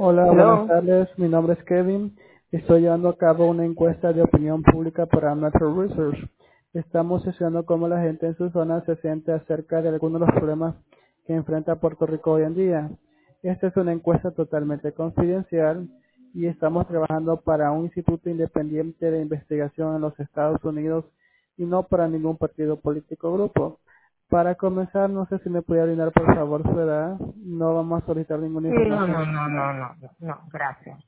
Hola, buenas Hello. tardes. Mi nombre es Kevin. Estoy llevando a cabo una encuesta de opinión pública para Metro Research. Estamos estudiando cómo la gente en su zona se siente acerca de algunos de los problemas que enfrenta Puerto Rico hoy en día. Esta es una encuesta totalmente confidencial y estamos trabajando para un instituto independiente de investigación en los Estados Unidos y no para ningún partido político o grupo. Para comenzar, no sé si me puede brindar por favor su edad. No vamos a solicitar ninguna Sí, no, información no, no, personal. no, no, no, no, gracias.